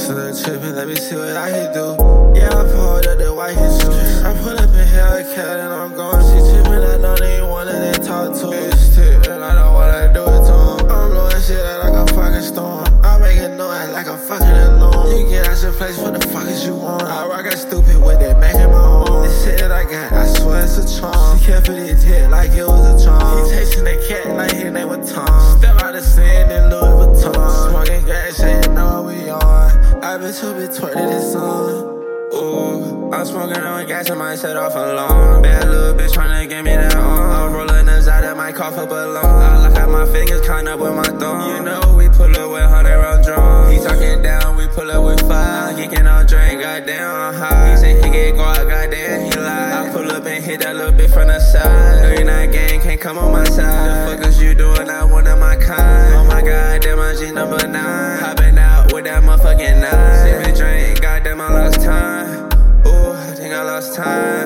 to the trip and let me see what I can do. Yeah, I pulled up the white history. I pull up in Hellcat and I'm going. She trippin', I don't even wanna then talk to her. Bitch tip and I don't wanna do it to him. I'm blowing shit out like a fucking storm. I make it noise like a fucking alarm. You get out your place, what the fuck is you on? I rock it stupid with that Mac in my arm. This shit that I got, I swear it's a charm. She kept it hit like it was a charm. He tasting that cat like his name was Tom. Step out the sand in Louis Vuitton. Smoking gas, ain't know what we on. I been too bit twerk to this song. Ooh, I'm smoking on gas, I might set off alarm. Bad little bitch tryna get me that on. I'm rolling this out of my cough up alone. I look at my fingers, count up with my thumb. You know we pull up with 100 round drum. He talking down, we pull up with 5. Geeking on drink, goddamn I'm high. He say he get guap, goddamn he lie. I pull up and hit that little bit from the side. 39 gang can't come on my side. The fuck is you doing? Not one of my kind. Oh my god, damn my G number 9. Hopping out with that motherfucking 9. Sipping drink, goddamn I lost time. Ooh, I think I lost time.